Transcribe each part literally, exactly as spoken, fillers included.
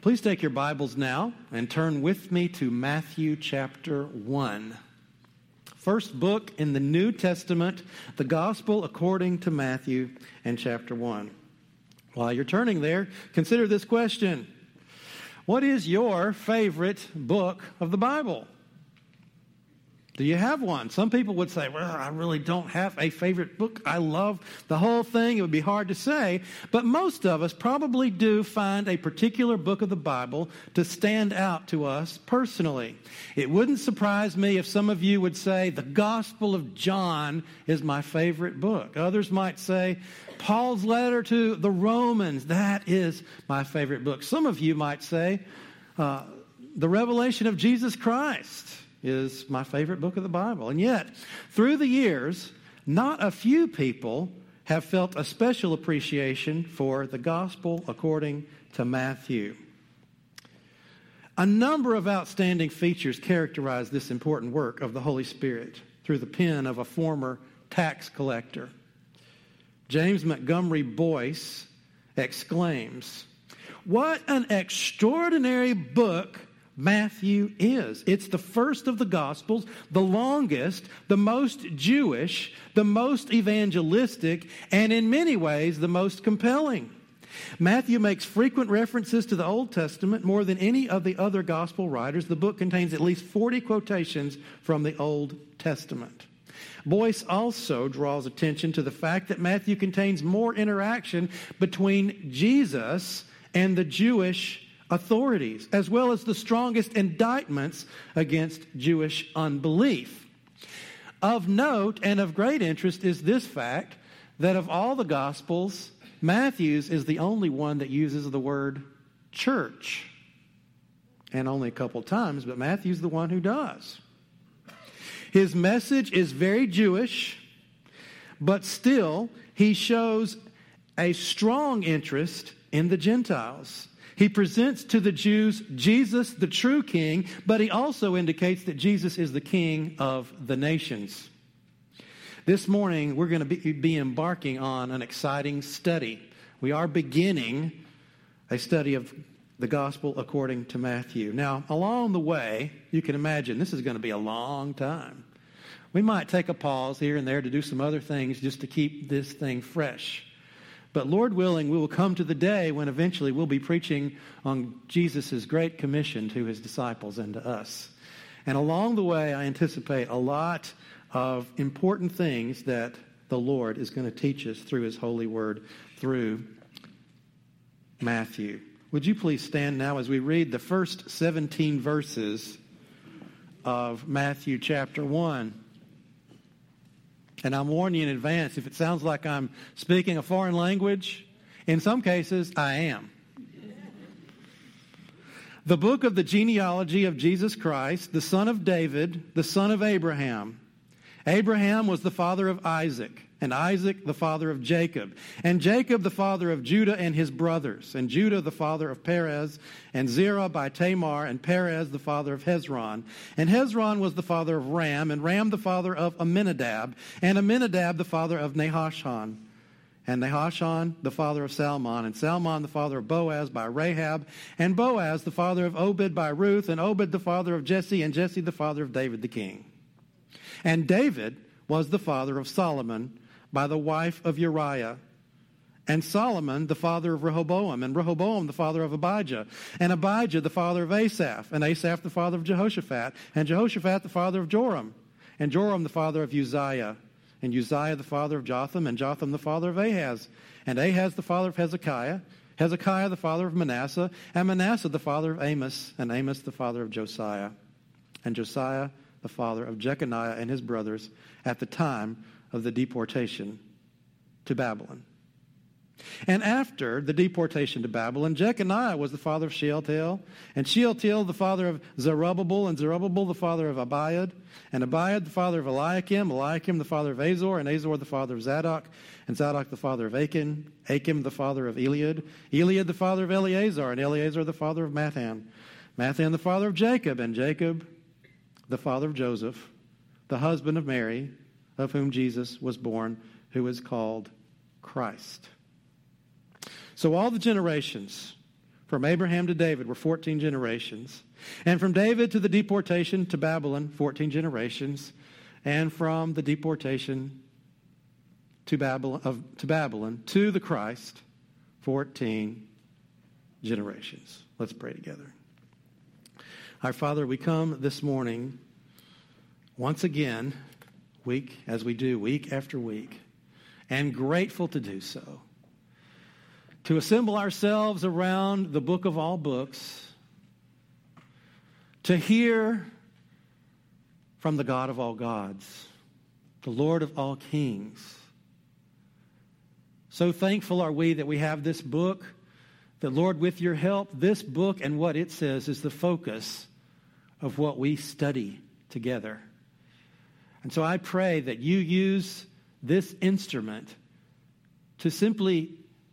Please take your Bibles now and turn with me to Matthew chapter one. First book in the New Testament, the Gospel according to Matthew and chapter one. While you're turning there, consider this question. What is your favorite book of the Bible? Do you have one? Some people would say, well, I really don't have a favorite book. I love the whole thing. It would be hard to say. But most of us probably do find a particular book of the Bible to stand out to us personally. It wouldn't surprise me if some of you would say, the Gospel of John is my favorite book. Others might say, Paul's letter to the Romans, that is my favorite book. Some of you might say, uh, the Revelation of Jesus Christ is my favorite book of the Bible. And yet, through the years, not a few people have felt a special appreciation for the Gospel according to Matthew. A number of outstanding features characterize this important work of the Holy Spirit through the pen of a former tax collector. James Montgomery Boyce exclaims, "What an extraordinary book Matthew is. It's the first of the Gospels, the longest, the most Jewish, the most evangelistic, and in many ways the most compelling. Matthew makes frequent references to the Old Testament more than any of the other Gospel writers. The book contains at least forty quotations from the Old Testament." Boyce also draws attention to the fact that Matthew contains more interaction between Jesus and the Jewish authorities, as well as the strongest indictments against Jewish unbelief. Of note and of great interest is this fact that of all the Gospels, Matthew's is the only one that uses the word church. And only a couple times, but Matthew's the one who does. His message is very Jewish, but still he shows a strong interest in the Gentiles. He presents to the Jews Jesus, the true king, but he also indicates that Jesus is the king of the nations. This morning, we're going to be, be embarking on an exciting study. We are beginning a study of the gospel according to Matthew. Now, along the way, you can imagine this is going to be a long time. We might take a pause here and there to do some other things just to keep this thing fresh. But Lord willing, we will come to the day when eventually we'll be preaching on Jesus' great commission to his disciples and to us. And along the way, I anticipate a lot of important things that the Lord is going to teach us through his holy word, through Matthew. Would you please stand now as we read the first seventeen verses of Matthew chapter one. And I'm warning you in advance, if it sounds like I'm speaking a foreign language, in some cases, I am. The book of the genealogy of Jesus Christ, the son of David, the son of Abraham. Abraham was the father of Isaac, and Isaac the father of Jacob, and Jacob the father of Judah and his brothers, and Judah the father of Perez, and Zerah by Tamar, and Perez the father of Hezron. And Hezron was the father of Ram, and Ram the father of Amminadab, and Amminadab the father of Nahashon, and Nahashon the father of Salmon, and Salmon the father of Boaz by Rahab, and Boaz the father of Obed by Ruth, and Obed the father of Jesse, and Jesse the father of David the king. And David was the father of Solomon by the wife of Uriah, and Solomon the father of Rehoboam, and Rehoboam the father of Abijah, and Abijah the father of Asaph, and Asaph the father of Jehoshaphat, and Jehoshaphat the father of Joram, and Joram the father of Uzziah, and Uzziah the father of Jotham, and Jotham the father of Ahaz, and Ahaz the father of Hezekiah, Hezekiah the father of Manasseh, and Manasseh the father of Amos, and Amos the father of Josiah, and Josiah the father of Jeconiah and his brothers at the time of the deportation to Babylon. And after the deportation to Babylon, Jeconiah was the father of Shealtiel, and Shealtiel the father of Zerubbabel, and Zerubbabel the father of Abiad, and Abiad the father of Eliakim, Eliakim the father of Azor, and Azor the father of Zadok, and Zadok the father of Achim, Achim the father of Eliad, Eliad the father of Eleazar, and Eleazar the father of Mathan, Mathan the father of Jacob, and Jacob the father of Joseph, the husband of Mary, of whom Jesus was born, who is called Christ. So all the generations From Abraham to David were fourteen generations. And from David to the deportation to Babylon, fourteen generations. And from the deportation to Babylon, of, to Babylon to the Christ, fourteen generations. Let's pray together. Our Father, we come this morning once again, week as we do week after week, and grateful to do so. To assemble ourselves around the book of all books, to hear from the God of all gods, the Lord of all kings. So thankful are we that we have this book, that Lord, with your help, this book and what it says is the focus of what we study together. And so I pray that you use this instrument to simply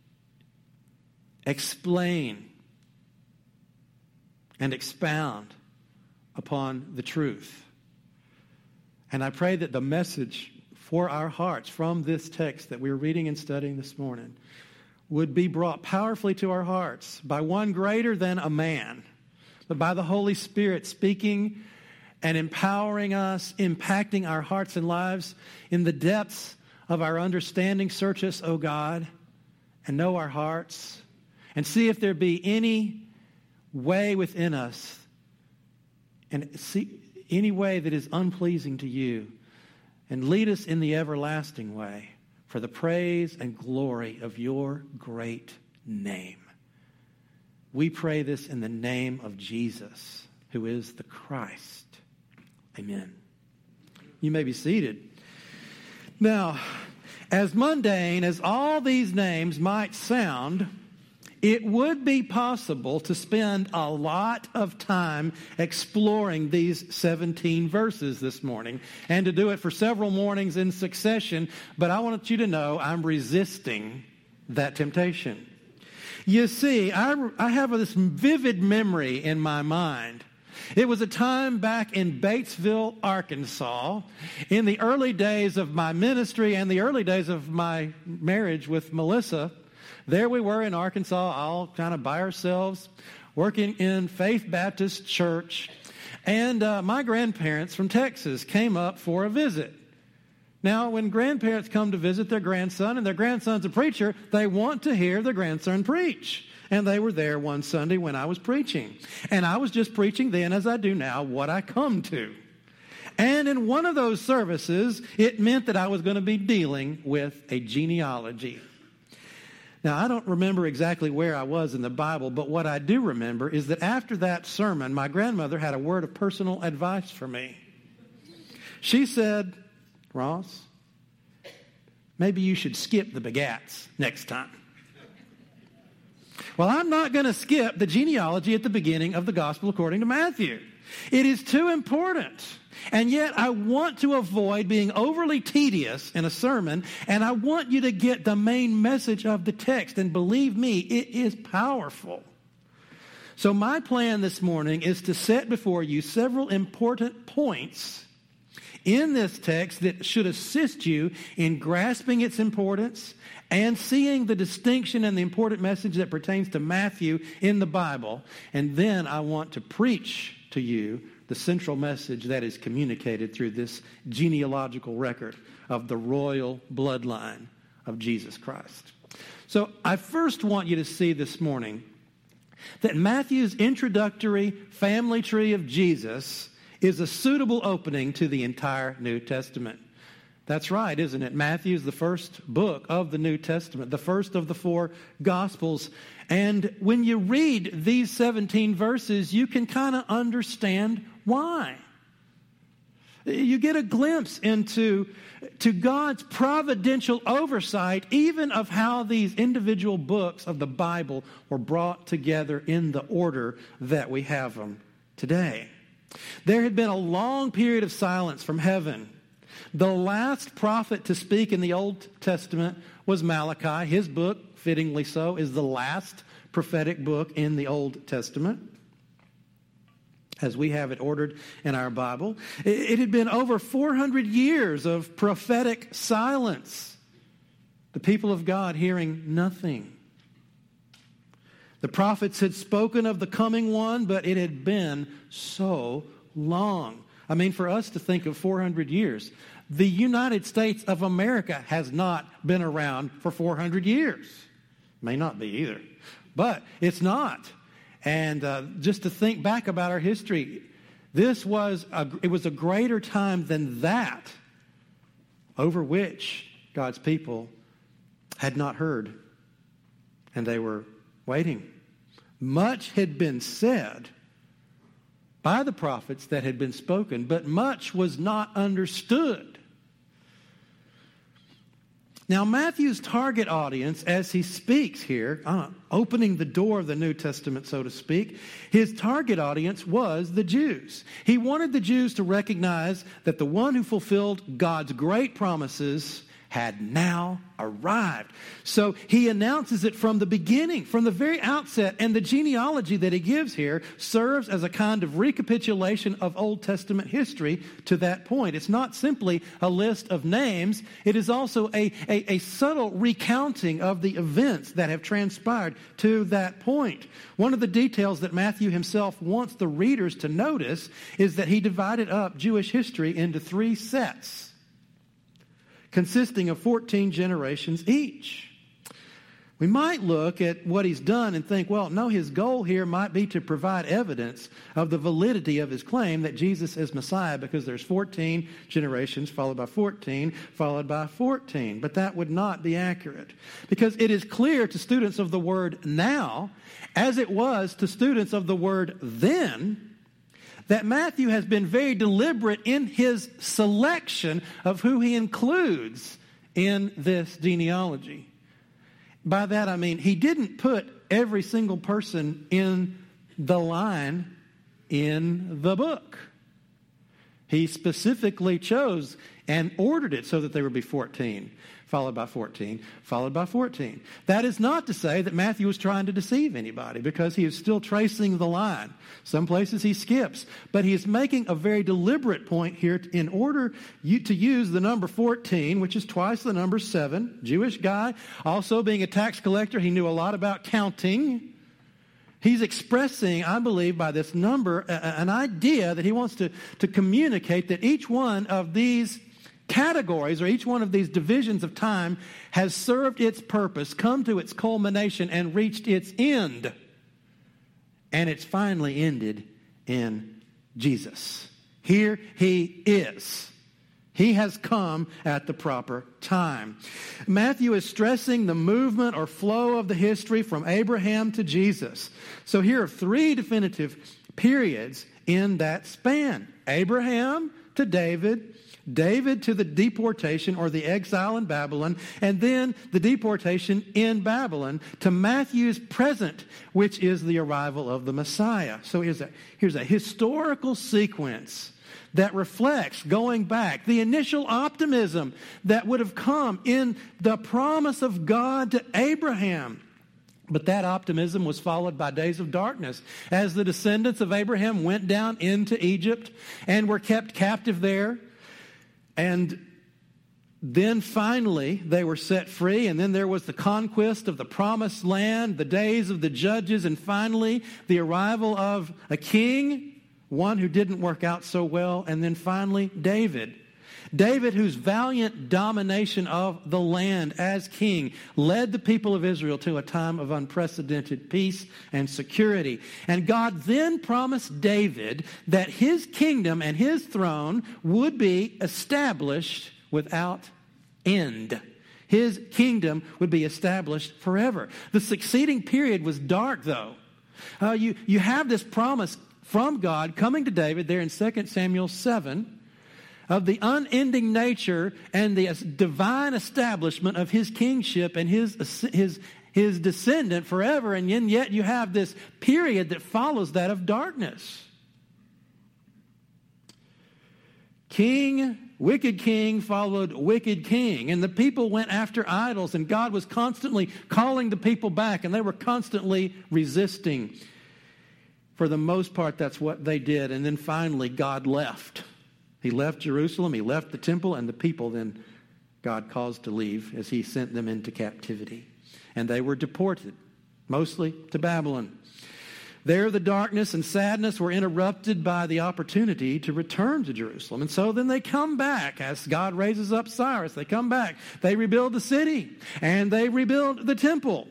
explain and expound upon the truth. And I pray that the message for our hearts from this text that we're reading and studying this morning would be brought powerfully to our hearts by one greater than a man, but by the Holy Spirit speaking and empowering us, impacting our hearts and lives in the depths of our understanding. Search us, O God, and know our hearts, and see if there be any way within us, and see any way that is unpleasing to you, and lead us in the everlasting way for the praise and glory of your great name. We pray this in the name of Jesus, who is the Christ. Amen. You may be seated. Now, as mundane as all these names might sound, it would be possible to spend a lot of time exploring these seventeen verses this morning, and to do it for several mornings in succession, but I want you to know I'm resisting that temptation. You see, I, I have this vivid memory in my mind. It was a time back in Batesville, Arkansas, in the early days of my ministry and the early days of my marriage with Melissa. There we were in Arkansas, all kind of by ourselves, working in Faith Baptist Church. And uh, my grandparents from Texas came up for a visit. Now, when grandparents come to visit their grandson, and their grandson's a preacher, they want to hear their grandson preach. And they were there one Sunday when I was preaching. And I was just preaching then, as I do now, what I come to. And in one of those services, it meant that I was going to be dealing with a genealogy. Now, I don't remember exactly where I was in the Bible, but what I do remember is that after that sermon, my grandmother had a word of personal advice for me. She said, Ross, maybe you should skip the begats next time. Well, I'm not going to skip the genealogy at the beginning of the Gospel according to Matthew. It is too important. And yet I want to avoid being overly tedious in a sermon, and I want you to get the main message of the text. And believe me, it is powerful. So my plan this morning is to set before you several important points in this text that should assist you in grasping its importance and seeing the distinction and the important message that pertains to Matthew in the Bible. And then I want to preach to you the central message that is communicated through this genealogical record of the royal bloodline of Jesus Christ. So I first want you to see this morning that Matthew's introductory family tree of Jesus is a suitable opening to the entire New Testament. That's right, isn't it? Matthew is the first book of the New Testament, the first of the four Gospels. And when you read these seventeen verses, you can kind of understand why. You get a glimpse into to God's providential oversight, even of how these individual books of the Bible were brought together in the order that we have them today. There had been a long period of silence from heaven. The last prophet to speak in the Old Testament was Malachi. His book, fittingly so, is the last prophetic book in the Old Testament, as we have it ordered in our Bible. It had been over four hundred years of prophetic silence. The people of God hearing nothing. The prophets had spoken of the coming one, but it had been so long. I mean, for us to think of four hundred years, the United States of America has not been around for four hundred years. May not be either, but it's not. And uh, just to think back about our history, this was a, it was a greater time than that over which God's people had not heard, and they were waiting. Much had been said by the prophets that had been spoken, but much was not understood. Now, Matthew's target audience, as he speaks here, uh, opening the door of the New Testament, so to speak, his target audience was the Jews. He wanted the Jews to recognize that the one who fulfilled God's great promises had now arrived. So he announces it from the beginning, from the very outset, and the genealogy that he gives here serves as a kind of recapitulation of Old Testament history to that point. It's not simply a list of names. It is also a, a, a subtle recounting of the events that have transpired to that point. One of the details that Matthew himself wants the readers to notice is that he divided up Jewish history into three sets, consisting of fourteen generations each. We might look at what he's done and think, well, no, his goal here might be to provide evidence of the validity of his claim that Jesus is Messiah, because there's fourteen generations followed by fourteen, followed by fourteen. But that would not be accurate, because it is clear to students of the word now, as it was to students of the word then, that Matthew has been very deliberate in his selection of who he includes in this genealogy. By that I mean he didn't put every single person in the line in the book. He specifically chose and ordered it so that there would be fourteen, followed by fourteen, followed by fourteen. That is not to say that Matthew was trying to deceive anybody, because he is still tracing the line. Some places he skips, but he is making a very deliberate point here in order you to use the number fourteen, which is twice the number seven. Jewish guy, also being a tax collector, he knew a lot about counting. He's expressing, I believe, by this number, a, an idea that he wants to, to communicate that each one of these categories, or each one of these divisions of time, has served its purpose, come to its culmination, and reached its end. And it's finally ended in Jesus. Here he is. He has come at the proper time. Matthew is stressing the movement or flow of the history from Abraham to Jesus. So here are three definitive periods in that span. Abraham to David, David to the deportation or the exile in Babylon, and then the deportation in Babylon to Matthew's present, which is the arrival of the Messiah. So here's a, here's a historical sequence that reflects, going back, the initial optimism that would have come in the promise of God to Abraham. But that optimism was followed by days of darkness as the descendants of Abraham went down into Egypt and were kept captive there. And then finally they were set free, and then there was the conquest of the promised land, the days of the judges, and finally the arrival of a king, one who didn't work out so well, and then finally David. David, whose valiant domination of the land as king led the people of Israel to a time of unprecedented peace and security. And God then promised David that his kingdom and his throne would be established without end. His kingdom would be established forever. The succeeding period was dark, though. Uh, you, you have this promise from God coming to David there in Second Samuel seven of the unending nature and the divine establishment of his kingship and his, his, his descendant forever. And yet you have this period that follows that of darkness. King, wicked king followed wicked king. And the people went after idols, and God was constantly calling the people back, and they were constantly resisting. For the most part, that's what they did. And then finally, God left. He left Jerusalem, he left the temple, and the people then God caused to leave as he sent them into captivity. And they were deported. mostly to Babylon. There, the darkness and sadness were interrupted by the opportunity to return to Jerusalem. And so then they come back as God raises up Cyrus. They come back. They rebuild the city and they rebuild the temple.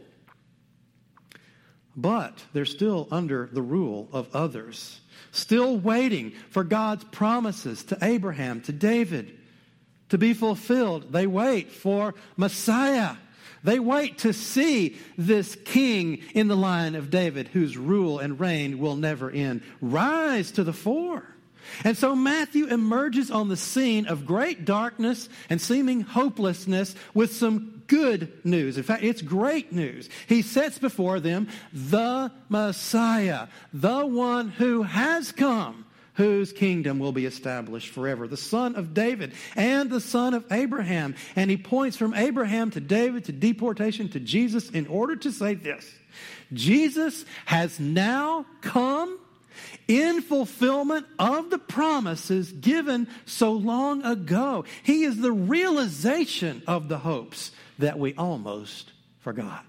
But they're still under the rule of others, still waiting for God's promises to Abraham, to David, to be fulfilled. They wait for Messiah. They wait to see this king in the line of David whose rule and reign will never end rise to the fore. And so Matthew emerges on the scene of great darkness and seeming hopelessness with some good news. In fact, it's great news. He sets before them the Messiah, the one who has come, whose kingdom will be established forever, the son of David and the son of Abraham. And he points from Abraham to David to deportation to Jesus in order to say this: Jesus has now come in fulfillment of the promises given so long ago. He is the realization of the hopes that we almost forgot.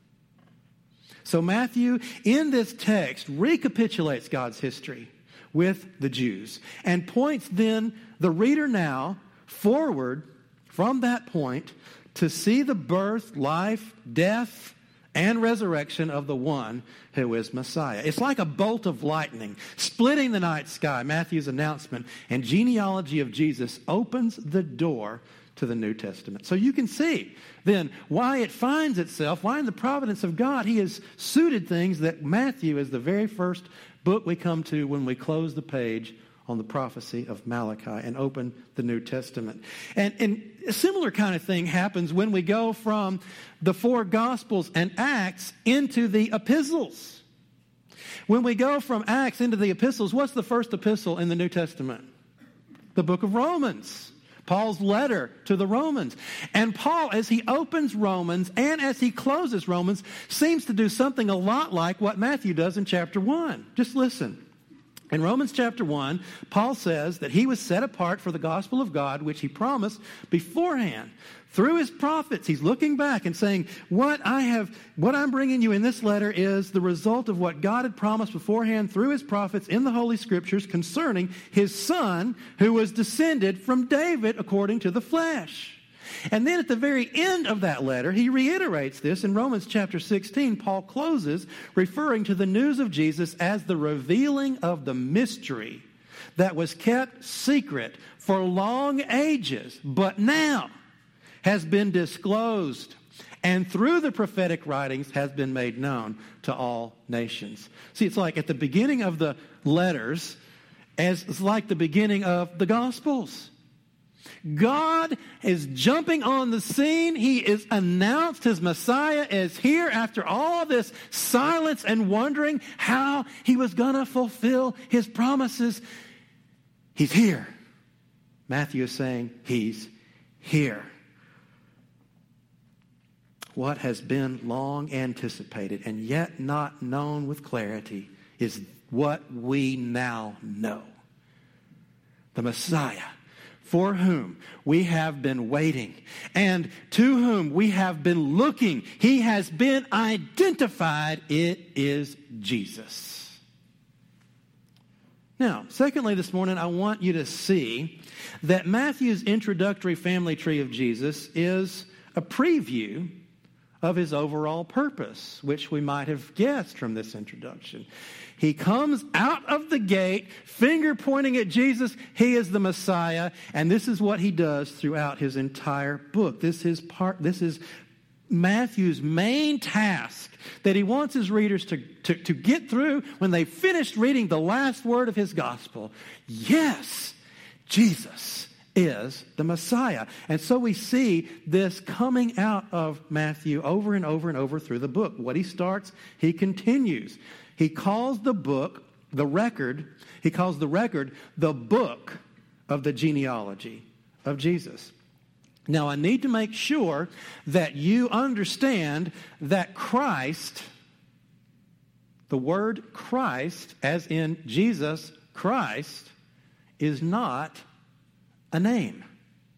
So Matthew, in this text, recapitulates God's history with the Jews and points then the reader now forward from that point to see the birth, life, death, and resurrection of the one who is Messiah. It's like a bolt of lightning splitting the night sky. Matthew's announcement and genealogy of Jesus opens the door to the New Testament. So you can see then why it finds itself, why in the providence of God he has suited things that Matthew is the very first book we come to when we close the page on the prophecy of Malachi and open the New Testament. And, and a similar kind of thing happens when we go from the four Gospels and Acts into the epistles. When we go from Acts into the epistles, what's the first epistle in the New Testament? The book of Romans. Paul's letter to the Romans. And Paul, as he opens Romans and as he closes Romans, seems to do something a lot like what Matthew does in chapter one. Just listen. In Romans chapter one, Paul says that he was set apart for the gospel of God, which he promised beforehand. Through his prophets, he's looking back and saying, what I have, what I'm bringing you in this letter is the result of what God had promised beforehand through his prophets in the Holy Scriptures concerning his son who was descended from David according to the flesh. And then at the very end of that letter, he reiterates this in Romans chapter sixteen. Paul closes referring to the news of Jesus as the revealing of the mystery that was kept secret for long ages, but now has been disclosed, and through the prophetic writings has been made known to all nations. See, it's like at the beginning of the letters, as it's like the beginning of the Gospels. God is jumping on the scene. He is announced his Messiah is here after all this silence and wondering how he was going to fulfill his promises. He's here. Matthew is saying he's here. What has been long anticipated and yet not known with clarity is what we now know. The Messiah, for whom we have been waiting and to whom we have been looking. He has been identified. It is Jesus. Now, secondly, this morning, I want you to see that Matthew's introductory family tree of Jesus is a preview of his overall purpose, which we might have guessed from this introduction. He comes out of the gate, finger pointing at Jesus. He is the Messiah, and this is what he does throughout his entire book. This is part. This is Matthew's main task that he wants his readers to, to, to get through when they finished reading the last word of his gospel. Yes, Jesus is the Messiah. And so we see this coming out of Matthew over and over and over through the book. What he starts, he continues. He calls the book, the record, he calls the record the book of the genealogy of Jesus. Now, I need to make sure that you understand that Christ, the word Christ, as in Jesus Christ, is not a name.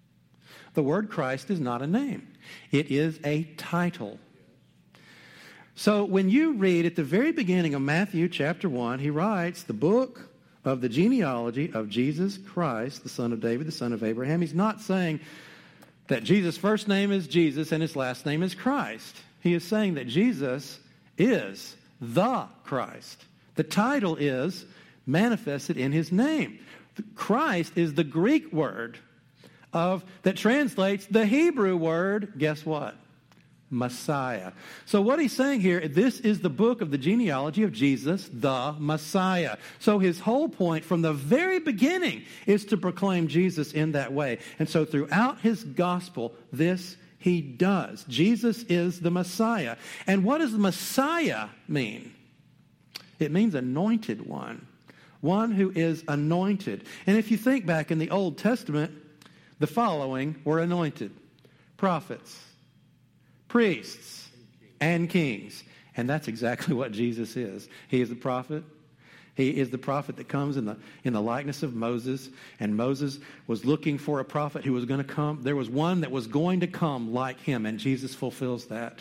The word Christ is not a name. It is a title. So when you read at the very beginning of Matthew chapter one, he writes the book of the genealogy of Jesus Christ, the son of David, the son of Abraham. He's not saying that Jesus' first name is Jesus and his last name is Christ. He is saying that Jesus is the Christ. The title is manifested in his name. Christ is the Greek word of that translates the Hebrew word, guess what? Messiah. So what he's saying here, this is the book of the genealogy of Jesus, the Messiah. So his whole point from the very beginning is to proclaim Jesus in that way. And so throughout his gospel, this he does. Jesus is the Messiah. And what does Messiah mean? It means anointed one. One who is anointed. And if you think back in the Old Testament, the following were anointed: prophets, priests, and kings. And that's exactly what Jesus is. He is the prophet. He is the prophet that comes in the in the likeness of Moses. And Moses was looking for a prophet who was going to come. There was one that was going to come like him, and Jesus fulfills that.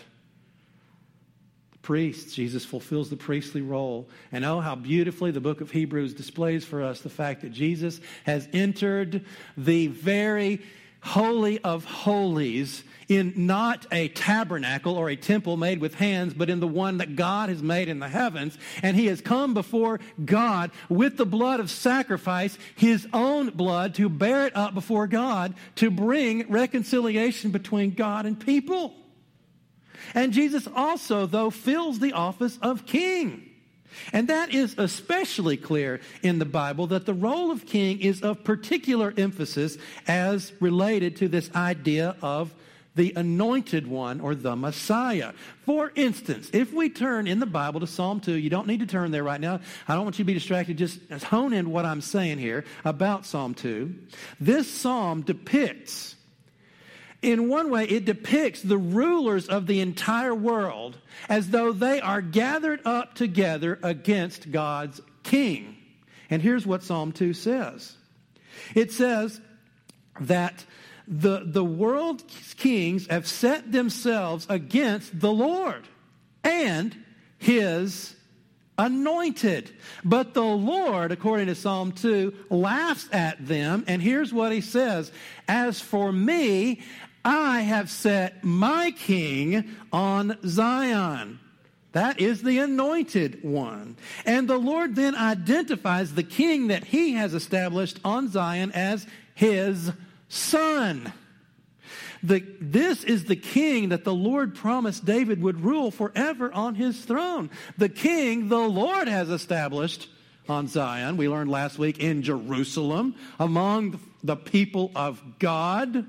The priests, Jesus fulfills the priestly role. And oh, how beautifully the book of Hebrews displays for us the fact that Jesus has entered the very holy of holies in not a tabernacle or a temple made with hands, but in the one that God has made in the heavens. And he has come before God with the blood of sacrifice, his own blood, to bear it up before God, to bring reconciliation between God and people. And Jesus also, though, fills the office of king. And that is especially clear in the Bible, that the role of king is of particular emphasis as related to this idea of the anointed one or the Messiah. For instance, if we turn in the Bible to Psalm two, you don't need to turn there right now. I don't want you to be distracted. Just hone in what I'm saying here about Psalm two. This psalm depicts, in one way, it depicts the rulers of the entire world as though they are gathered up together against God's king. And here's what Psalm two says. It says that the, the world's kings have set themselves against the Lord and his anointed. But the Lord, according to Psalm two, laughs at them. And here's what he says: as for me, I have set my king on Zion. That is the anointed one. And the Lord then identifies the king that he has established on Zion as his son. The, this is the king that the Lord promised David would rule forever on his throne. The king the Lord has established on Zion, we learned last week, in Jerusalem, among the people of God.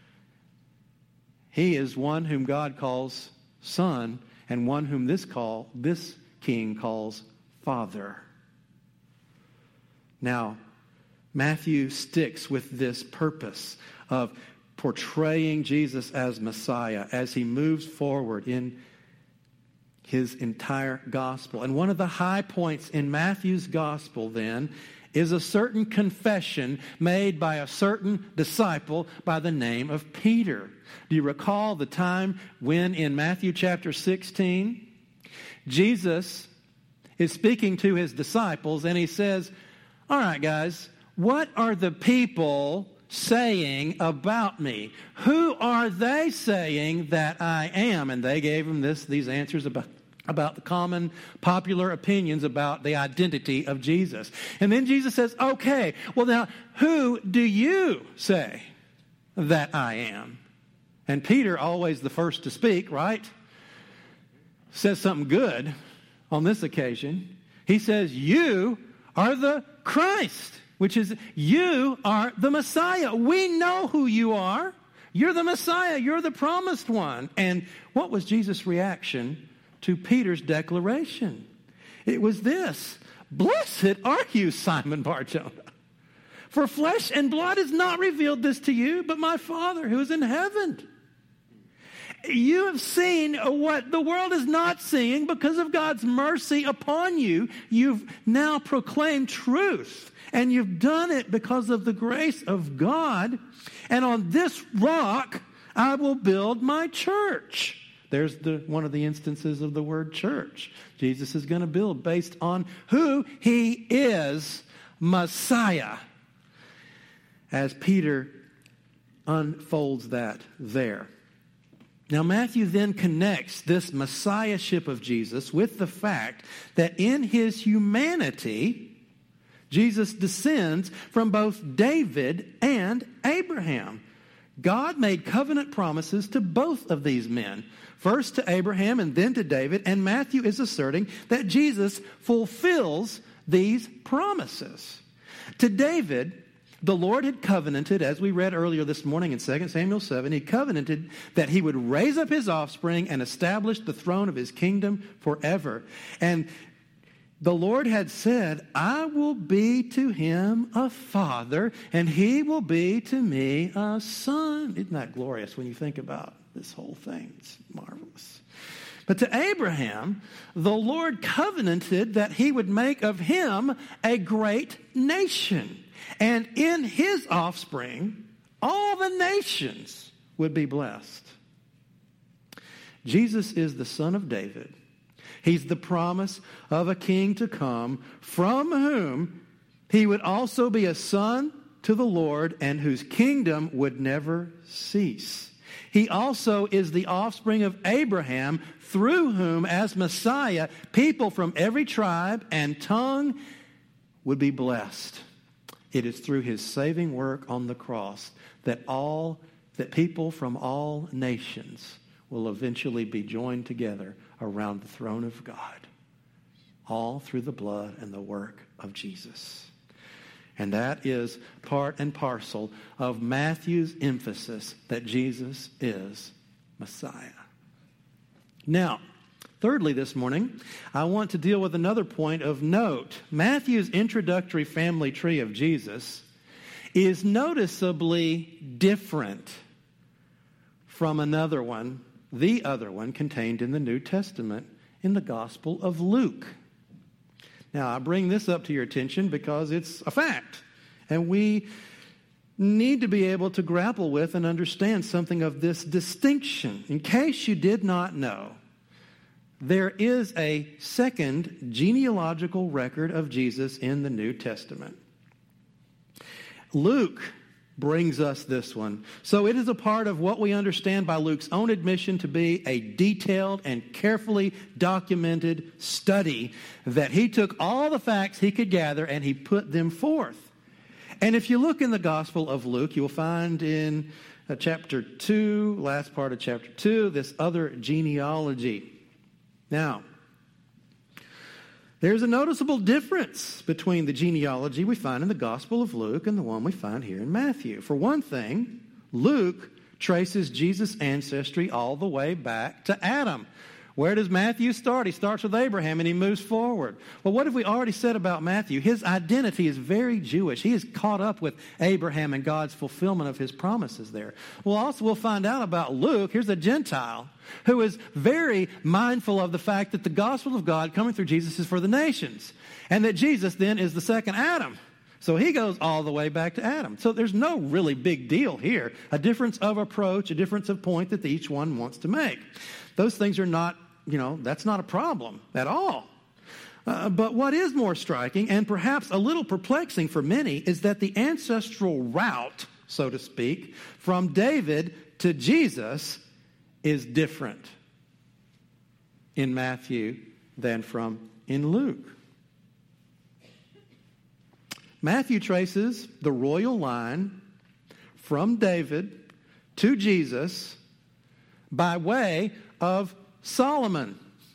He is one whom God calls son, and one whom this call, this king calls Father. Now, Matthew sticks with this purpose of portraying Jesus as Messiah as he moves forward in his entire gospel. And one of the high points in Matthew's gospel then is a certain confession made by a certain disciple by the name of Peter. Do you recall the time when in Matthew chapter sixteen, Jesus is speaking to his disciples and he says, all right, guys, what are the people saying about me? Who are they saying that I am? And they gave him this, these answers about about the common popular opinions about the identity of Jesus. And then Jesus says, okay, well now, who do you say that I am? And Peter, always the first to speak, right, says something good on this occasion. He says, you are the Christ, which is, you are the Messiah. We know who you are. You're the Messiah. You're the promised one. And what was Jesus' reaction to Peter's declaration? It was this: blessed are you, Simon Bar-Jonah, for flesh and blood has not revealed this to you, but my Father who is in heaven. You have seen what the world is not seeing because of God's mercy upon you. You've now proclaimed truth, and you've done it because of the grace of God. And on this rock I will build my church. There's the one of the instances of the word church. Jesus is going to build based on who he is, Messiah, as Peter unfolds that there. Now, Matthew then connects this messiahship of Jesus with the fact that in his humanity, Jesus descends from both David and Abraham. God made covenant promises to both of these men, first to Abraham and then to David, and Matthew is asserting that Jesus fulfills these promises. To David, the Lord had covenanted, as we read earlier this morning in Second Samuel seven, he covenanted that he would raise up his offspring and establish the throne of his kingdom forever. And the Lord had said, I will be to him a father, and he will be to me a son. Isn't that glorious when you think about this whole thing? It's marvelous. But to Abraham, the Lord covenanted that he would make of him a great nation. And in his offspring, all the nations would be blessed. Jesus is the son of David. He's the promise of a king to come, from whom he would also be a son to the Lord, and whose kingdom would never cease. He also is the offspring of Abraham, through whom, as Messiah, people from every tribe and tongue would be blessed. It is through his saving work on the cross that all that people from all nations will eventually be joined together around the throne of God, all through the blood and the work of Jesus. And that is part and parcel of Matthew's emphasis that Jesus is Messiah. Now, thirdly this morning, I want to deal with another point of note. Matthew's introductory family tree of Jesus is noticeably different from another one, the other one contained in the New Testament in the Gospel of Luke. Now, I bring this up to your attention because it's a fact, and we need to be able to grapple with and understand something of this distinction. In case you did not know, there is a second genealogical record of Jesus in the New Testament. Luke brings us this one. So it is a part of what we understand by Luke's own admission to be a detailed and carefully documented study that he took all the facts he could gather and he put them forth. And if you look in the Gospel of Luke, you'll find in uh, chapter two, last part of chapter two, this other genealogy. Now, there's a noticeable difference between the genealogy we find in the Gospel of Luke and the one we find here in Matthew. For one thing, Luke traces Jesus' ancestry all the way back to Adam. Where does Matthew start? He starts with Abraham and he moves forward. Well, what have we already said about Matthew? His identity is very Jewish. He is caught up with Abraham and God's fulfillment of his promises there. Well, also we'll find out about Luke. Here's a Gentile who is very mindful of the fact that the gospel of God coming through Jesus is for the nations, and that Jesus then is the second Adam. So he goes all the way back to Adam. So there's no really big deal here. A difference of approach, a difference of point that each one wants to make. Those things are not, you know, that's not a problem at all. Uh, but what is more striking and perhaps a little perplexing for many is that the ancestral route, so to speak, from David to Jesus is different in Matthew than from in Luke. Matthew traces the royal line from David to Jesus by way of Solomon.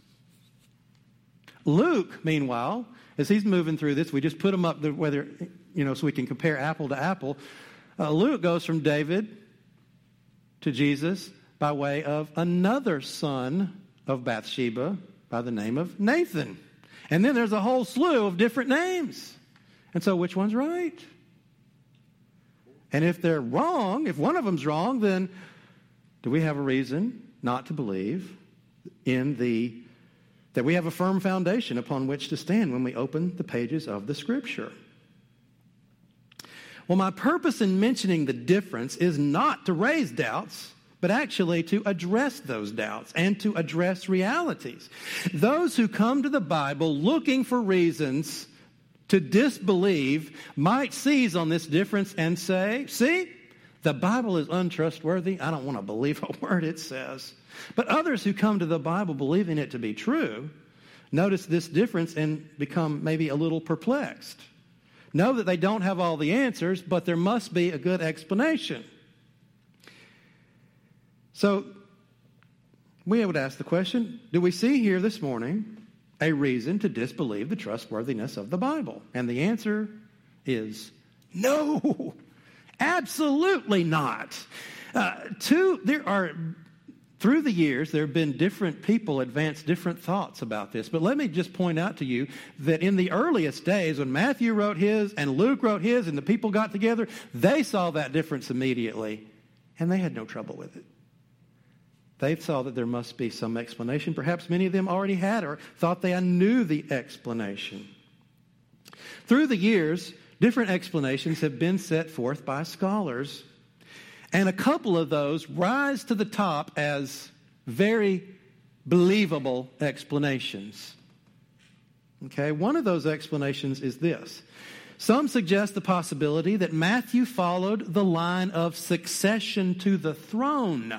Luke, meanwhile, as he's moving through this, we just put them up there, whether, you know, so we can compare apple to apple. Uh, Luke goes from David to Jesus by way of another son of Bathsheba by the name of Nathan. And then there's a whole slew of different names. And so which one's right? And if they're wrong, if one of them's wrong, then do we have a reason not to believe in the that we have a firm foundation upon which to stand when we open the pages of the Scripture? Well, my purpose in mentioning the difference is not to raise doubts, but actually to address those doubts and to address realities. Those who come to the Bible looking for reasons to disbelieve might seize on this difference and say, see, the Bible is untrustworthy. I don't want to believe a word it says. But others who come to the Bible believing it to be true notice this difference and become maybe a little perplexed. Know that they don't have all the answers, but there must be a good explanation. So we would ask the question, do we see here this morning a reason to disbelieve the trustworthiness of the Bible? And the answer is no, absolutely not. Uh, two, there are, through the years, there have been different people advance different thoughts about this. But let me just point out to you that in the earliest days, when Matthew wrote his and Luke wrote his and the people got together, they saw that difference immediately, and they had no trouble with it. They saw that there must be some explanation. Perhaps many of them already had or thought they knew the explanation. Through the years, different explanations have been set forth by scholars, and a couple of those rise to the top as very believable explanations. Okay, one of those explanations is this. Some suggest the possibility that Matthew followed the line of succession to the throne,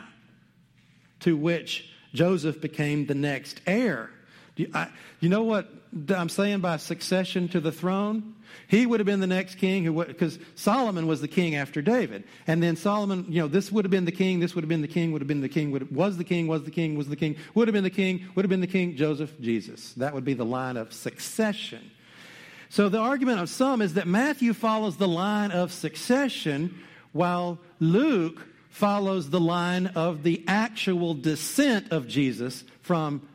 to which Joseph became the next heir. Do you, I, you know what I'm saying by succession to the throne? He would have been the next king, who because Solomon was the king after David. And then Solomon, you know, this would have been the king, this would have been the king, would have been the king, would have, was the king, was the king, was the king, would have been the king, would have been the king, Joseph, Jesus. That would be the line of succession. So the argument of some is that Matthew follows the line of succession, while Luke follows the line of the actual descent of Jesus from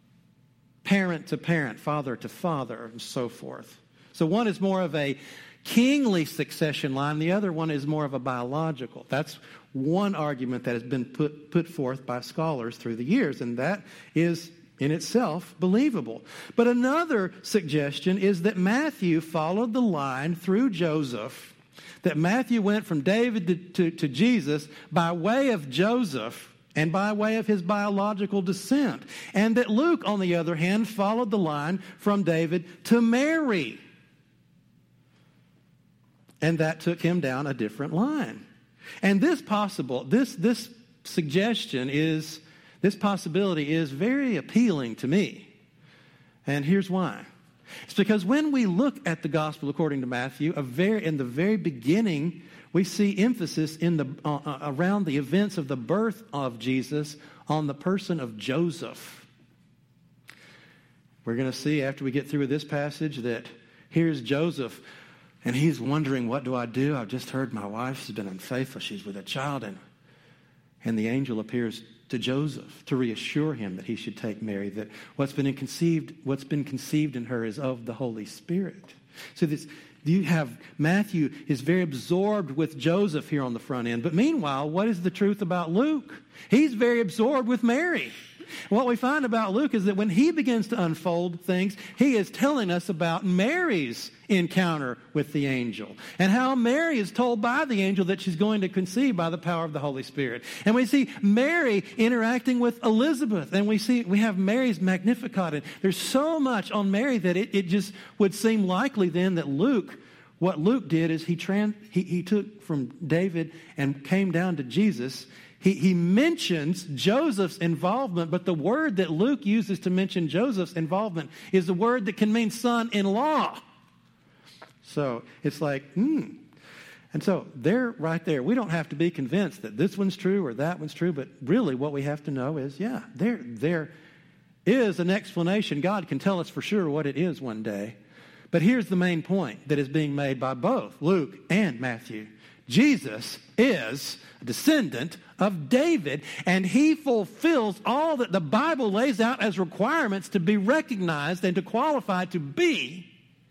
parent to parent, father to father, and so forth. So one is more of a kingly succession line. The other one is more of a biological. That's one argument that has been put, put forth by scholars through the years, and that is in itself believable. But another suggestion is that Matthew followed the line through Joseph, that Matthew went from David to, to, to Jesus by way of Joseph and by way of his biological descent. And that Luke, on the other hand, followed the line from David to Mary. And that took him down a different line. And this possible, this, this suggestion is, this possibility is very appealing to me. And here's why. It's because when we look at the gospel according to Matthew, a very, in the very beginning, we see emphasis in the, uh, around the events of the birth of Jesus on the person of Joseph. We're going to see after we get through with this passage that here's Joseph, and he's wondering, what do I do? I've just heard my wife has been unfaithful. She's with a child, and, and the angel appears to Joseph to reassure him that he should take Mary, that what's been conceived, what's been conceived in her is of the Holy Spirit. So this, you have Matthew is very absorbed with Joseph here on the front end. But meanwhile, what is the truth about Luke? He's very absorbed with Mary. What we find about Luke is that when he begins to unfold things, he is telling us about Mary's encounter with the angel and how Mary is told by the angel that she's going to conceive by the power of the Holy Spirit. And we see Mary interacting with Elizabeth, and we see we have Mary's Magnificat. And there's so much on Mary that it, it just would seem likely then that Luke, what Luke did is he, trans, he, he took from David and came down to Jesus. He, he mentions Joseph's involvement, but the word that Luke uses to mention Joseph's involvement is the word that can mean son-in-law. So it's like, hmm. And so there, right there, we don't have to be convinced that this one's true or that one's true, but really what we have to know is, yeah, there, there is an explanation. God can tell us for sure what it is one day. But here's the main point that is being made by both Luke and Matthew. Jesus is a descendant of David, and he fulfills all that the Bible lays out as requirements to be recognized and to qualify to be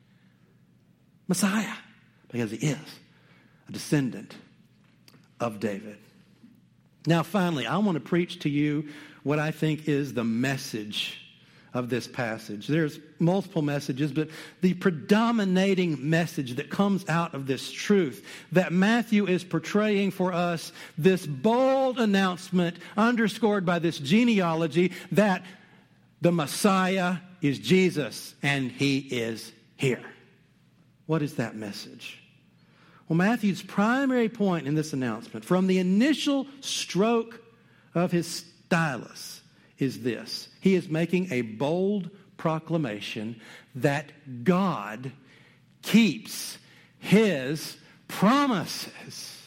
Messiah, because he is a descendant of David. Now, finally, I want to preach to you what I think is the message of this passage. There's multiple messages, but the predominating message that comes out of this truth that Matthew is portraying for us, this bold announcement underscored by this genealogy that the Messiah is Jesus and he is here. What is that message? Well, Matthew's primary point in this announcement, from the initial stroke of his stylus, is this. He is making a bold proclamation that God keeps his promises.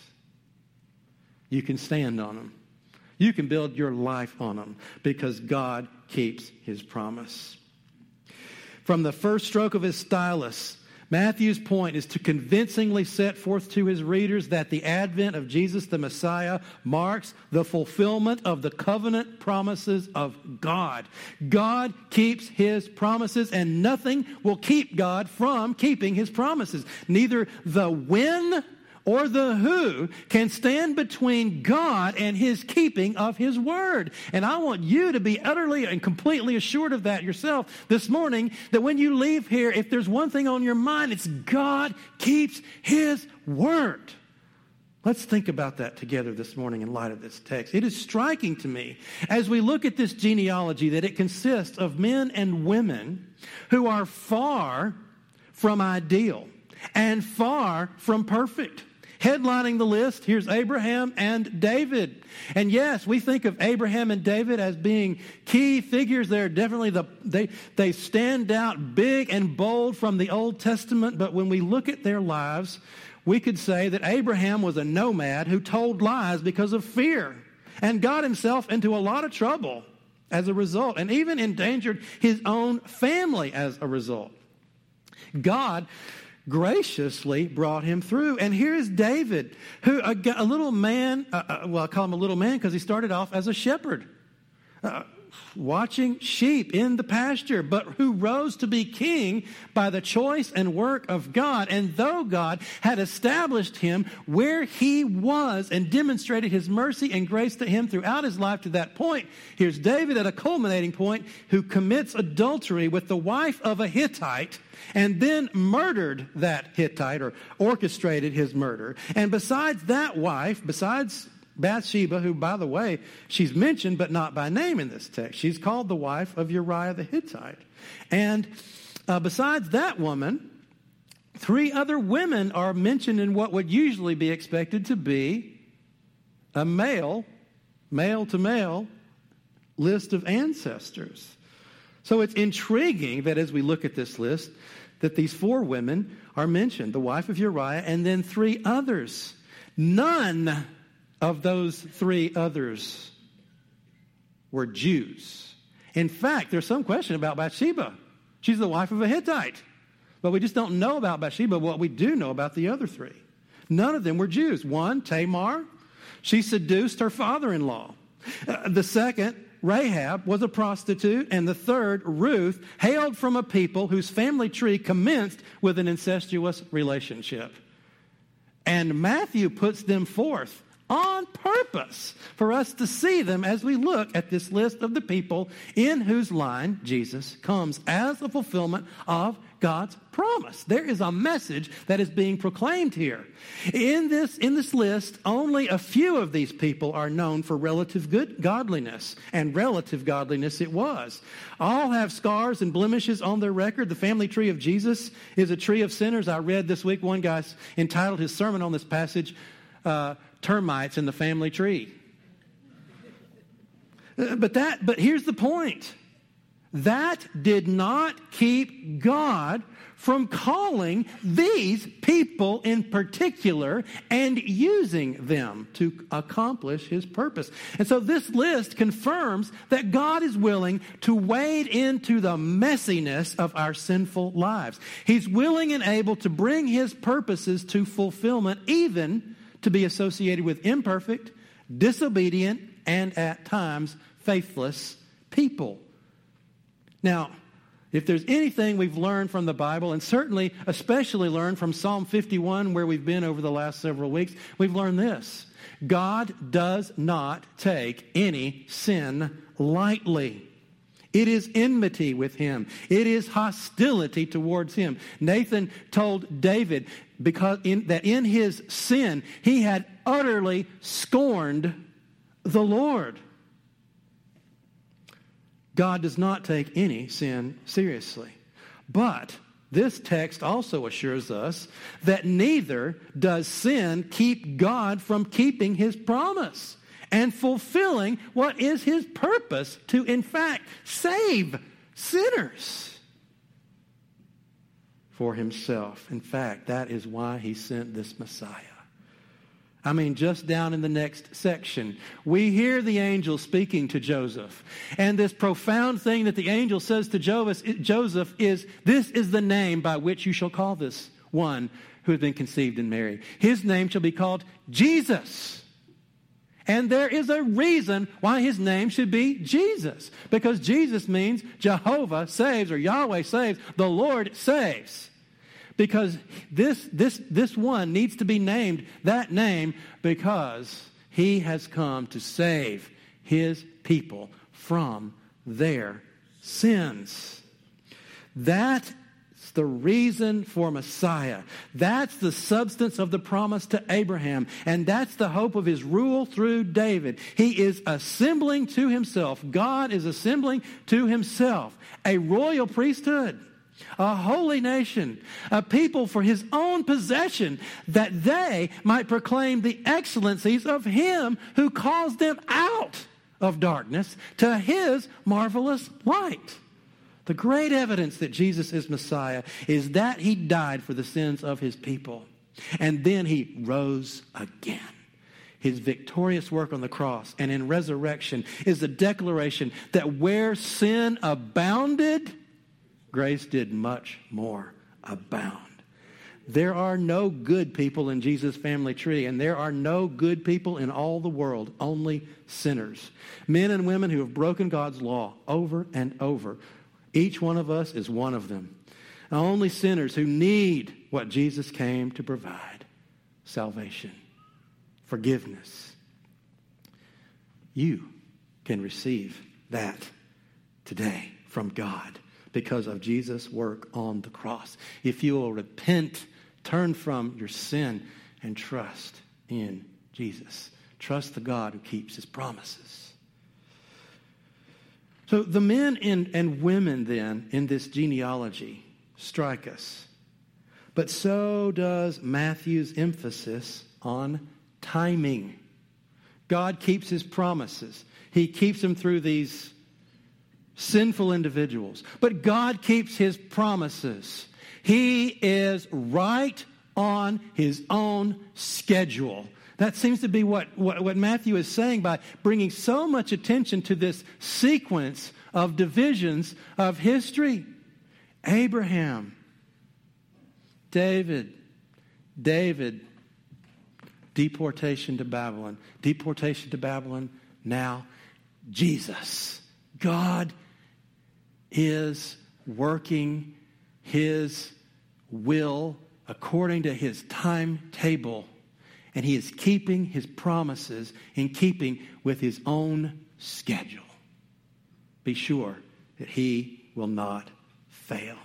You can stand on them. You can build your life on them because God keeps his promise. From the first stroke of his stylus, Matthew's point is to convincingly set forth to his readers that the advent of Jesus the Messiah marks the fulfillment of the covenant promises of God. God keeps his promises, and nothing will keep God from keeping his promises. Neither the when or the who can stand between God and his keeping of his word. And I want you to be utterly and completely assured of that yourself this morning, that when you leave here, if there's one thing on your mind, it's God keeps his word. Let's think about that together this morning in light of this text. It is striking to me as we look at this genealogy that it consists of men and women who are far from ideal and far from perfect. Headlining the list, here's Abraham and David. And yes, we think of Abraham and David as being key figures. They're definitely the, they, they stand out big and bold from the Old Testament. But when we look at their lives, we could say that Abraham was a nomad who told lies because of fear and got himself into a lot of trouble as a result, and even endangered his own family as a result. God graciously brought him through. And here is David, who a, a little man, uh, uh, well, I call him a little man because he started off as a shepherd, uh, watching sheep in the pasture, but who rose to be king by the choice and work of God. And though God had established him where he was and demonstrated his mercy and grace to him throughout his life to that point, here's David at a culminating point who commits adultery with the wife of a Hittite and then murdered that Hittite, or orchestrated his murder. And besides that wife, besides Bathsheba, who, by the way, she's mentioned but not by name in this text. She's called the wife of Uriah the Hittite. And uh, besides that woman, three other women are mentioned in what would usually be expected to be a male, male to male list of ancestors. So it's intriguing that as we look at this list, that these four women are mentioned, the wife of Uriah, and then three others. None of those three others were Jews. In fact, there's some question about Bathsheba. She's the wife of a Hittite. But we just don't know about Bathsheba what we do know about the other three. None of them were Jews. One, Tamar, she seduced her father-in-law. Uh, the second, Rahab, was a prostitute. And the third, Ruth, hailed from a people whose family tree commenced with an incestuous relationship. And Matthew puts them forth on purpose for us to see them as we look at this list of the people in whose line Jesus comes as a fulfillment of God's promise. There is a message that is being proclaimed here. In this, in this list, only a few of these people are known for relative good godliness, and relative godliness it was. All have scars and blemishes on their record. The family tree of Jesus is a tree of sinners. I read this week, one guy entitled his sermon on this passage, uh, Termites in the Family Tree. But that, but here's the point. That did not keep God from calling these people in particular and using them to accomplish his purpose. And so this list confirms that God is willing to wade into the messiness of our sinful lives. He's willing and able to bring his purposes to fulfillment, even to be associated with imperfect, disobedient, and at times faithless people. Now, if there's anything we've learned from the Bible, and certainly especially learned from Psalm fifty-one, where we've been over the last several weeks, we've learned this. God does not take any sin lightly. It is enmity with him. It is hostility towards him. Nathan told David because in, that in his sin, he had utterly scorned the Lord. God does not take any sin seriously. But this text also assures us that neither does sin keep God from keeping his promise and fulfilling what is his purpose to, in fact, save sinners for himself. In fact, that is why he sent this Messiah. I mean, just down in the next section, we hear the angel speaking to Joseph. And this profound thing that the angel says to Joseph is, this is the name by which you shall call this one who has been conceived in Mary. His name shall be called Jesus. And there is a reason why his name should be Jesus. Because Jesus means Jehovah saves, or Yahweh saves, the Lord saves. Because this, this, this one needs to be named that name because he has come to save his people from their sins. That's the reason for Messiah. That's the substance of the promise to Abraham. And that's the hope of his rule through David. He is assembling to himself, God is assembling to himself a royal priesthood, a holy nation, a people for his own possession, that they might proclaim the excellencies of him who calls them out of darkness to his marvelous light. The great evidence that Jesus is Messiah is that he died for the sins of his people. And then he rose again. His victorious work on the cross and in resurrection is a declaration that where sin abounded, grace did much more abound. There are no good people in Jesus' family tree, and there are no good people in all the world, only sinners. Men and women who have broken God's law over and over. Each one of us is one of them. Only sinners who need what Jesus came to provide: salvation, forgiveness. You can receive that today from God because of Jesus' work on the cross. If you will repent, turn from your sin, and trust in Jesus. Trust the God who keeps his promises. So the men and, and women then in this genealogy strike us. But so does Matthew's emphasis on timing. God keeps his promises. He keeps them through these sinful individuals. But God keeps his promises. He is right on his own schedule. That seems to be what, what, what Matthew is saying by bringing so much attention to this sequence of divisions of history. Abraham, David, David, deportation to Babylon, deportation to Babylon, now Jesus. God is working his will according to his timetable. And he is keeping his promises in keeping with his own schedule. Be sure that he will not fail.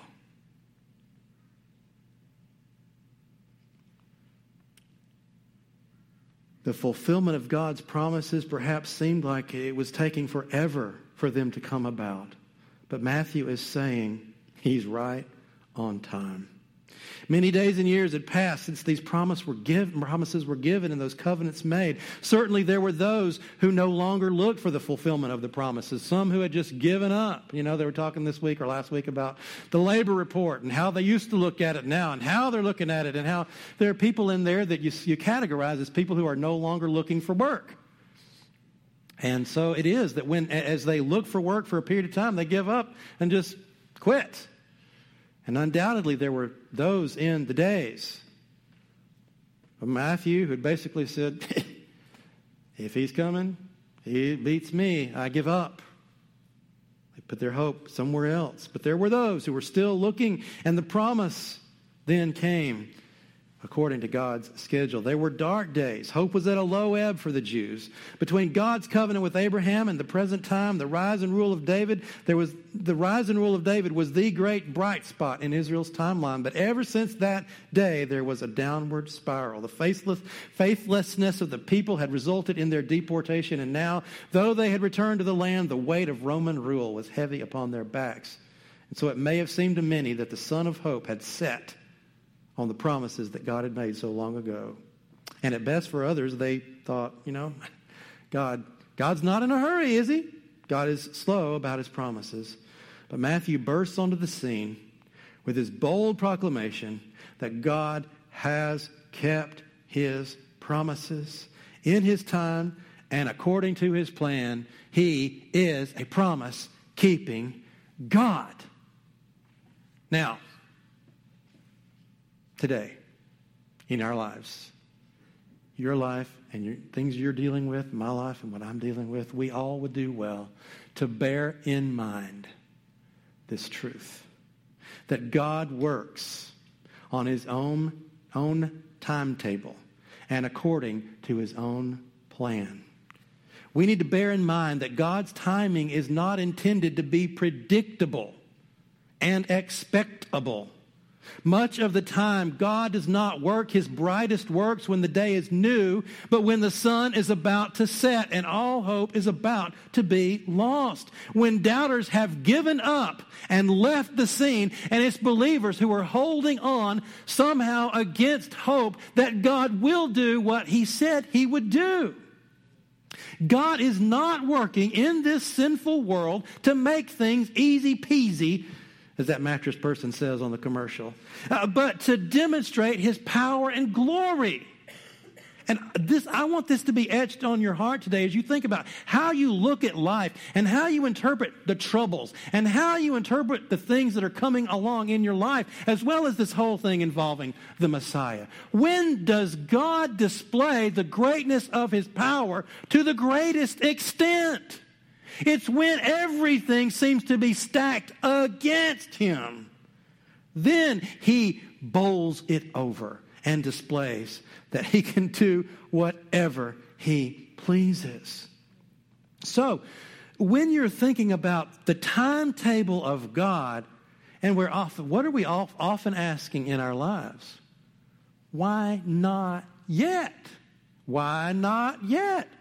The fulfillment of God's promises perhaps seemed like it was taking forever for them to come about. But Matthew is saying he's right on time. Many days and years had passed since these promises were given, promises were given and those covenants made. Certainly there were those who no longer looked for the fulfillment of the promises. Some who had just given up. You know, they were talking this week or last week about the labor report and how they used to look at it now and how they're looking at it and how there are people in there that you, you categorize as people who are no longer looking for work. And so it is that when, as they look for work for a period of time, they give up and just quit. And undoubtedly there were those in the days of Matthew who had basically said, if he's coming, he beats me, I give up. They put their hope somewhere else. But there were those who were still looking, and the promise then came according to God's schedule. There were dark days. Hope was at a low ebb for the Jews. Between God's covenant with Abraham and the present time, the rise and rule of David, there was the rise and rule of David was the great bright spot in Israel's timeline. But ever since that day, there was a downward spiral. The faithless, faithlessness of the people had resulted in their deportation, and now, though they had returned to the land, the weight of Roman rule was heavy upon their backs. And so it may have seemed to many that the Son of Hope had set on the promises that God had made so long ago. And at best for others, they thought, you know, God, God's not in a hurry, is he? God is slow about his promises. But Matthew bursts onto the scene with his bold proclamation that God has kept his promises in his time and according to his plan. He is a promise-keeping God. Now, today, in our lives, your life and your, things you're dealing with, my life and what I'm dealing with, we all would do well to bear in mind this truth, that God works on his own, own timetable and according to his own plan. We need to bear in mind that God's timing is not intended to be predictable and expectable. Much of the time, God does not work his brightest works when the day is new, but when the sun is about to set and all hope is about to be lost. When doubters have given up and left the scene, and it's believers who are holding on somehow against hope that God will do what he said he would do. God is not working in this sinful world to make things easy peasy, as that mattress person says on the commercial, uh, but to demonstrate his power and glory. And this, I want this to be etched on your heart today as you think about how you look at life and how you interpret the troubles and how you interpret the things that are coming along in your life, as well as this whole thing involving the Messiah. When does God display the greatness of his power to the greatest extent? It's when everything seems to be stacked against him. Then he bowls it over and displays that he can do whatever he pleases. So, when you're thinking about the timetable of God, and we're often, what are we often asking in our lives? Why not yet? Why not yet?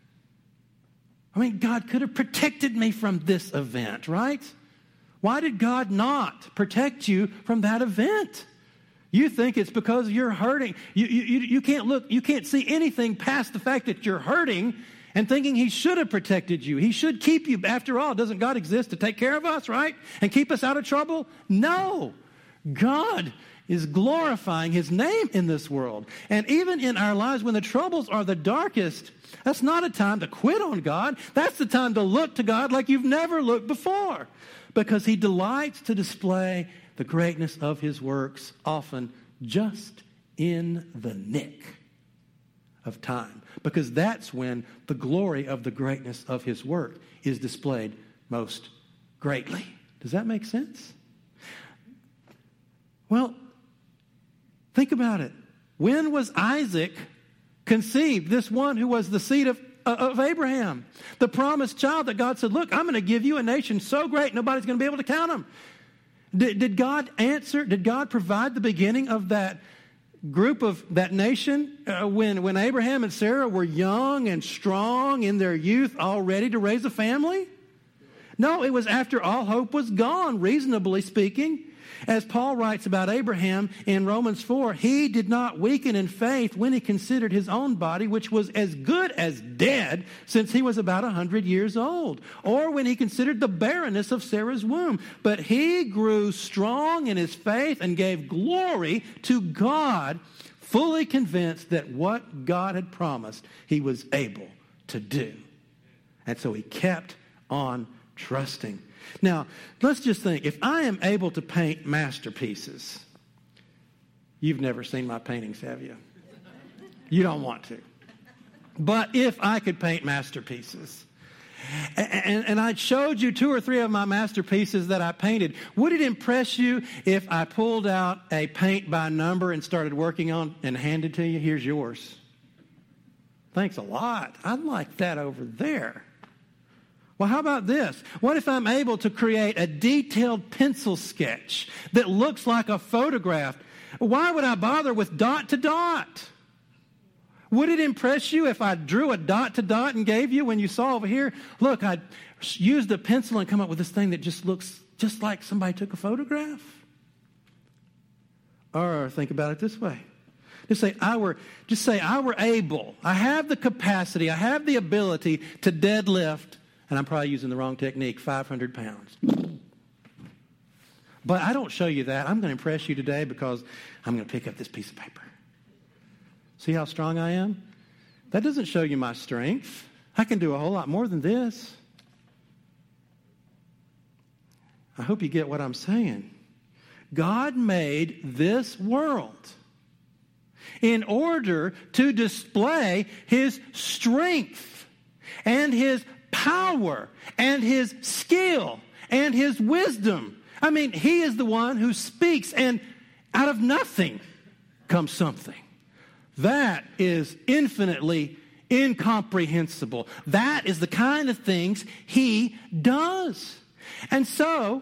I mean, God could have protected me from this event, right? Why did God not protect you from that event? You think it's because you're hurting. You, you, you can't look, you can't see anything past the fact that you're hurting and thinking he should have protected you. He should keep you. After all, doesn't God exist to take care of us, right? And keep us out of trouble? No. God is glorifying his name in this world. And even in our lives, when the troubles are the darkest, that's not a time to quit on God. That's the time to look to God like you've never looked before, because he delights to display the greatness of his works, often just in the nick of time, because that's when the glory of the greatness of his work is displayed most greatly. Does that make sense? Well, think about it. When was Isaac conceived, this one who was the seed of, of Abraham, the promised child that God said, look, I'm going to give you a nation so great nobody's going to be able to count them. Did, did God answer, did God provide the beginning of that group of that nation uh, when, when Abraham and Sarah were young and strong in their youth, all ready to raise a family? No, it was after all hope was gone, reasonably speaking. As Paul writes about Abraham in Romans four, he did not weaken in faith when he considered his own body, which was as good as dead since he was about one hundred years old, or when he considered the barrenness of Sarah's womb. But he grew strong in his faith and gave glory to God, fully convinced that what God had promised, he was able to do. And so he kept on trusting. Now, let's just think, if I am able to paint masterpieces, you've never seen my paintings, have you? You don't want to. But if I could paint masterpieces, and, and I showed you two or three of my masterpieces that I painted, would it impress you if I pulled out a paint by number and started working on and handed to you? Here's yours. Thanks a lot. I'd like that over there. Well, how about this? What if I'm able to create a detailed pencil sketch that looks like a photograph? Why would I bother with dot to dot? Would it impress you if I drew a dot to dot and gave you when you saw over here? Look, I used a pencil and come up with this thing that just looks just like somebody took a photograph. Or think about it this way. Just say I were, just say I were able, I have the capacity, I have the ability to deadlift, and I'm probably using the wrong technique, five hundred pounds. But I don't show you that. I'm going to impress you today because I'm going to pick up this piece of paper. See how strong I am? That doesn't show you my strength. I can do a whole lot more than this. I hope you get what I'm saying. God made this world in order to display his strength and his power and his skill and his wisdom. I mean, he is the one who speaks, and out of nothing comes something. That is infinitely incomprehensible. That is the kind of things he does. And so,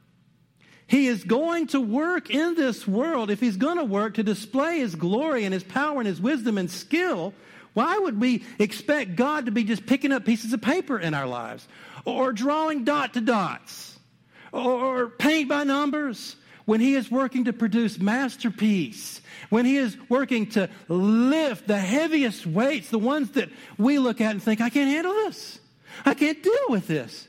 he is going to work in this world. If he's going to work to display his glory and his power and his wisdom and skill, why would we expect God to be just picking up pieces of paper in our lives? Or drawing dot to dots? Or paint by numbers? When he is working to produce masterpiece, when he is working to lift the heaviest weights, the ones that we look at and think, I can't handle this. I can't deal with this.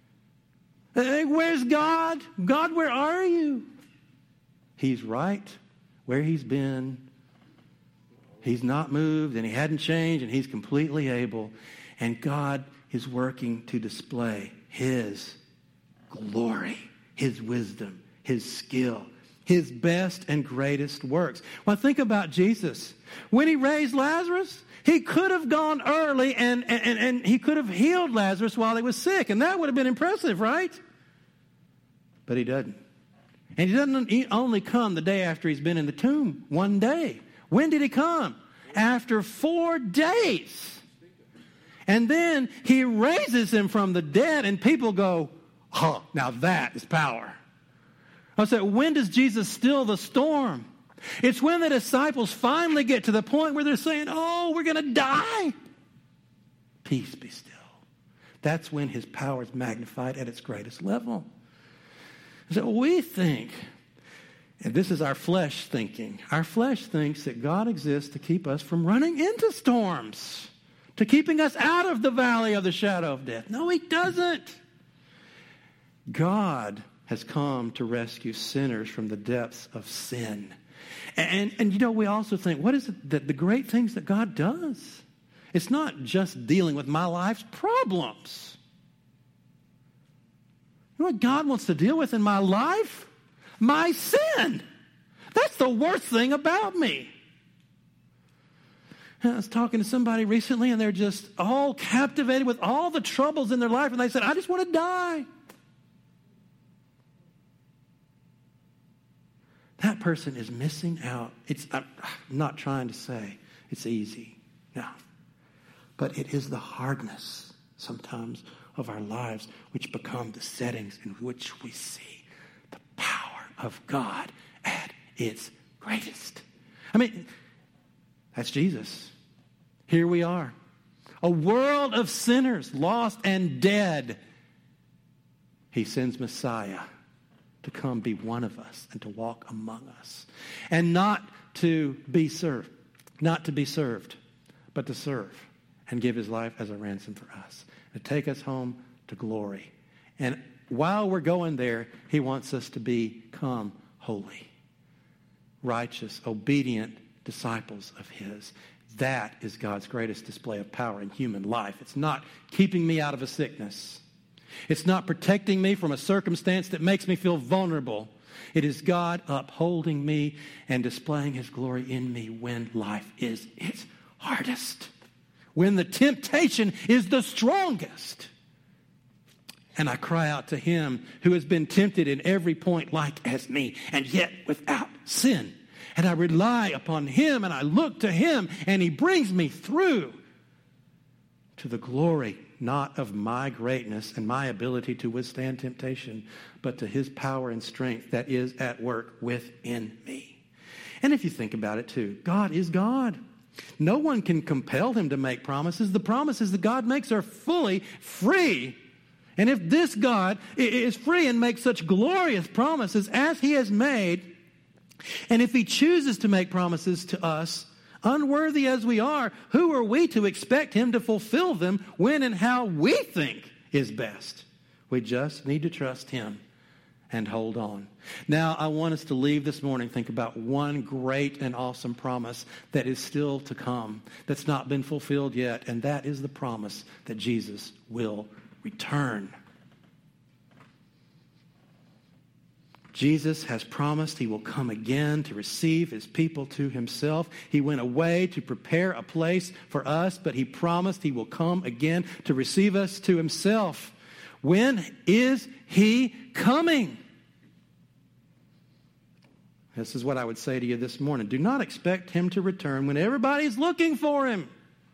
Where's God? God, where are you? He's right where he's been. He's not moved and he hadn't changed and he's completely able. And God is working to display his glory, his wisdom, his skill, his best and greatest works. Well, think about Jesus. When he raised Lazarus, he could have gone early and, and, and he could have healed Lazarus while he was sick, and that would have been impressive, right? But he doesn't. And he doesn't he only come the day after he's been in the tomb, one day. When did he come? After four days. And then he raises him from the dead, and people go, oh, now that is power. I said, when does Jesus still the storm? It's when the disciples finally get to the point where they're saying, oh, we're going to die. Peace be still. That's when his power is magnified at its greatest level. So we think, and this is our flesh thinking, our flesh thinks that God exists to keep us from running into storms, to keeping us out of the valley of the shadow of death. No, he doesn't. God has come to rescue sinners from the depths of sin. And, and you know, we also think, what is it that the great things that God does? It's not just dealing with my life's problems. You know what God wants to deal with in my life? My sin. That's the worst thing about me. I was talking to somebody recently, and they're just all captivated with all the troubles in their life, and they said, I just want to die. That person is missing out. It's, I'm not trying to say it's easy. No. But it is the hardness sometimes of our lives which become the settings in which we see the power of God at its greatest. I mean, that's Jesus. Here we are. A world of sinners, lost and dead. He sends Messiah to come be one of us and to walk among us. And not to be served, not to be served, but to serve and give his life as a ransom for us. To take us home to glory. And while we're going there, he wants us to become holy, righteous, obedient disciples of his. That is God's greatest display of power in human life. It's not keeping me out of a sickness. It's not protecting me from a circumstance that makes me feel vulnerable. It is God upholding me and displaying his glory in me when life is its hardest. When the temptation is the strongest. And I cry out to him who has been tempted in every point like as me, and yet without sin. And I rely upon him, and I look to him, and he brings me through to the glory, not of my greatness and my ability to withstand temptation, but to his power and strength that is at work within me. And if you think about it too, God is God. No one can compel him to make promises. The promises that God makes are fully free. And if this God is free and makes such glorious promises as he has made, and if he chooses to make promises to us, unworthy as we are, who are we to expect him to fulfill them when and how we think is best? We just need to trust him and hold on. Now, I want us to leave this morning, think about one great and awesome promise that is still to come, that's not been fulfilled yet, and that is the promise that Jesus will return. Jesus has promised he will come again to receive his people to himself. He went away to prepare a place for us, but he promised he will come again to receive us to himself. When is he coming? This is what I would say to you this morning. Do not expect him to return when everybody's looking for him.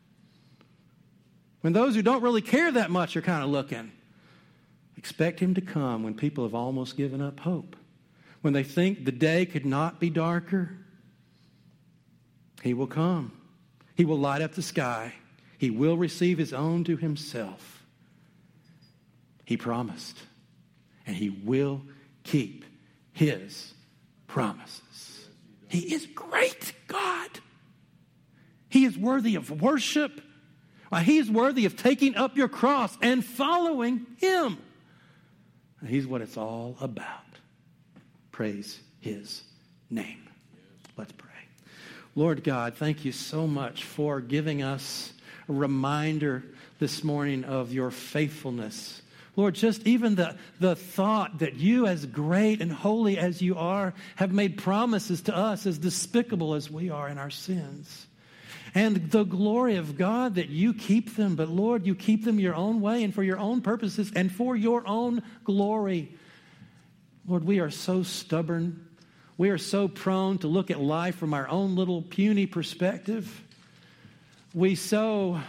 When those who don't really care that much are kind of looking. Expect him to come when people have almost given up hope. When they think the day could not be darker, he will come. He will light up the sky. He will receive his own to himself. He promised, and he will keep his promises. He is great God. He is worthy of worship. He is worthy of taking up your cross and following him. He's what it's all about. Praise his name. Let's pray. Lord God, thank you so much for giving us a reminder this morning of your faithfulness. Lord, just even the, the thought that you, as great and holy as you are, have made promises to us as despicable as we are in our sins. And the glory of God that you keep them, but Lord, you keep them your own way and for your own purposes and for your own glory. Lord, we are so stubborn. We are so prone to look at life from our own little puny perspective. We so,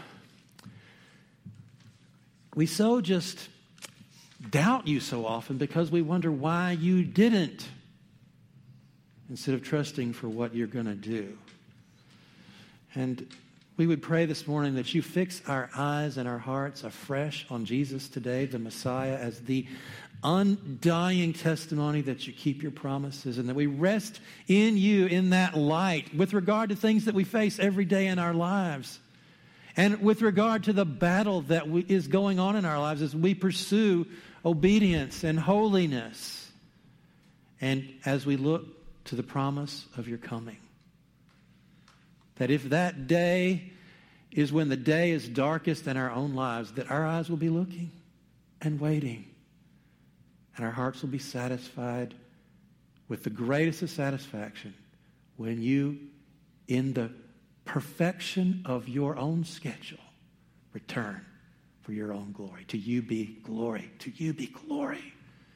we so just doubt you so often because we wonder why you didn't, instead of trusting for what you're going to do. And we would pray this morning that you fix our eyes and our hearts afresh on Jesus today, the Messiah, as the undying testimony that you keep your promises, and that we rest in you in that light with regard to things that we face every day in our lives. And with regard to the battle that we, is going on in our lives as we pursue obedience and holiness. And as we look to the promise of your coming. That if that day is when the day is darkest in our own lives, that our eyes will be looking and waiting. And our hearts will be satisfied with the greatest of satisfaction when you, in the perfection of your own schedule, return for your own glory. To you be glory. To you be glory.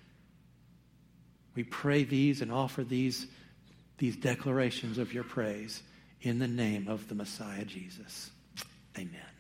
We pray these and offer these, these declarations of your praise in the name of the Messiah, Jesus. Amen.